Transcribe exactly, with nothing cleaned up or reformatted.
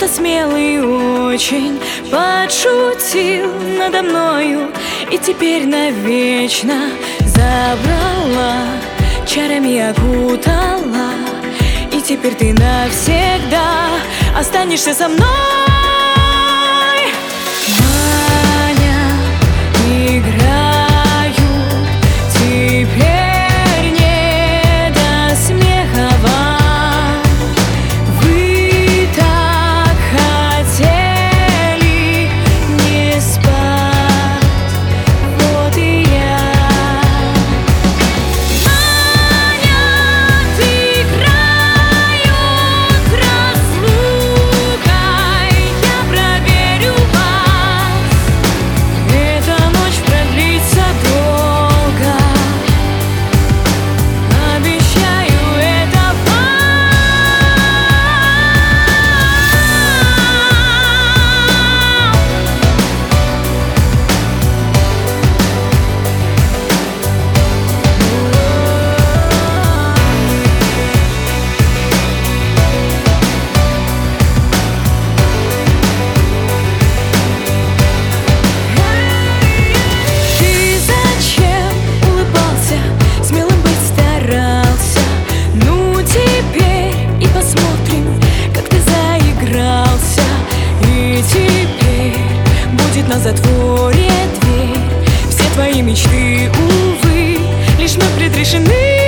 Кто-то смелый очень подшутил надо мною и теперь навечно забрала, чарами окутала. И теперь ты навсегда останешься со мной. Маня, играют теперь не до смеха вам. Вы так хотели не спать, вот и я. Маня, играют разлукой, я проверю вас. Эта ночь продлится долго, обещаю это вам. Ты зачем улыбался, смелым быть старался? Ну теперь и посмотрим, как ты заигрался. И теперь будет на затворе дверь. Все твои мечты, увы, лишь мы предрешены.